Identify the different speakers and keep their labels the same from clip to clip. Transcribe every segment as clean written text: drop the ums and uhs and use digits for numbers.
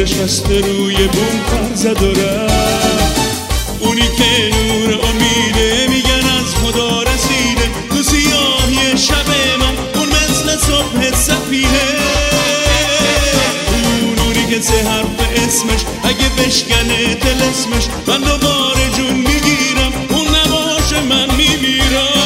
Speaker 1: نشسته روی بوم پر زد و رفت. اونی که نور امیده میگن از خدا رسیده، تو سیاهی شب من اون مثل صبح سفیده. اونی که سه حرف اسمش اگه بشکنه طلسمش، من دوباره جون میگیرم، اون نباشه من میمیرم.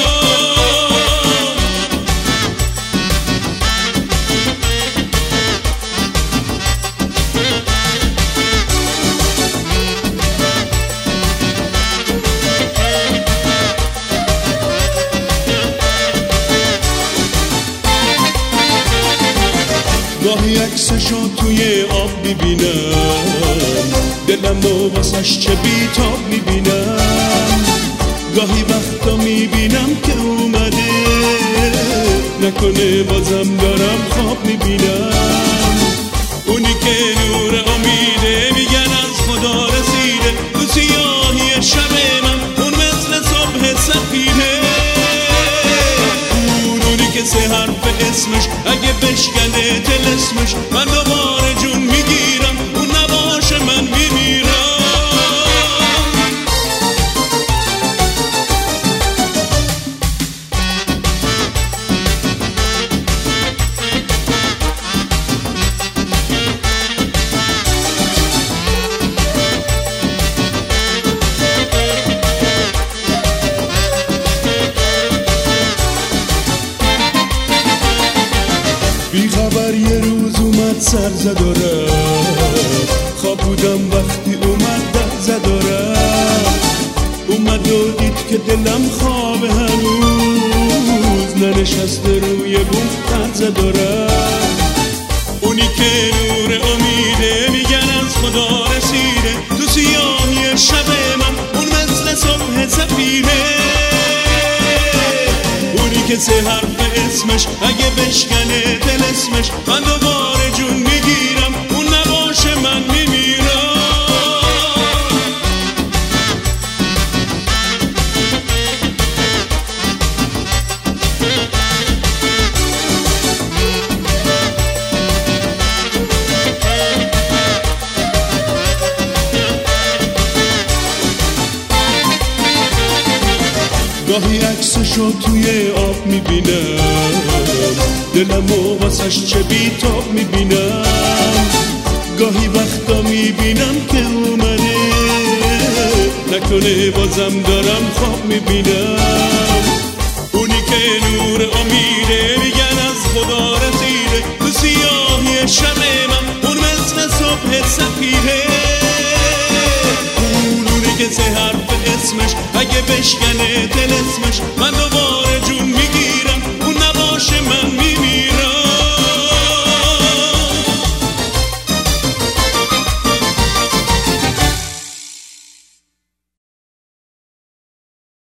Speaker 1: گاهی عکسشو توی آب میبینم، دلم رو واسش چه بیتاب میبینم. گاهی وقتا میبینم که اومده، نکنه بازم دارم خواب میبینم. اونی که نور امیده میگن از خدا رسیده، تو سیاهی شب من اون مثل صبح سفیده. اونی که سه حرف اسمش اگه بشکنه طلسمش، من دوباره جون میگیرم، اون نباشه من میمیرم. بی خبر یه روز اومد سر زد و رفت، خواب بودم وقتی اومد در زد و رفت. اومد و دید که دلم خوابه هنوز، ننشسته روی بوم پر زد و رفت. اونی که نور امیده میگن از خدا رسیده، تو سیاهی شب من اون مثل صبح سفیده. اونی که سه حرف اسمش اگه بشکنه طلسمش، من دوباره جون میگیرم، اون نباشه من میمیرم. گاهی عکسشو توی آب میبینم، دلمو واسش چه بیتاب میبینم. گاهی وقتا میبینم که اومده، نکنه بازم دارم خواب میبینم. اونی که نور امیده میگن از خدا رسیده، تو سیاهی شب من اون مثل صبح سفیده. اونی که سه حرف اسمش اگه بشکنه طلسمش، من دوباره